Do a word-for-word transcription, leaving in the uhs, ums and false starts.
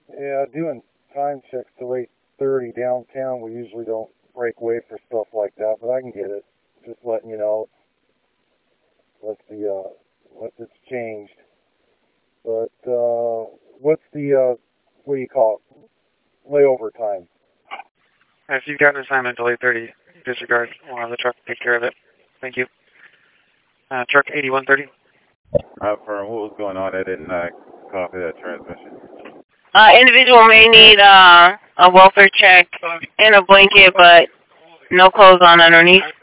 Yeah, doing time checks till eight thirty downtown. We usually don't break away for stuff like that, but I can get it. Just letting you know, unless the uh, unless it's changed. But uh, what's the uh, what do you call it? Layover time? If you've got an assignment until eight thirty, disregard. We'll have the truck take care of it. Thank you. Uh, truck eighty-one thirty. Uh, for what was going on, I didn't uh, copy that transmission. Uh, individual may need uh, a welfare check and a blanket, but no clothes on underneath.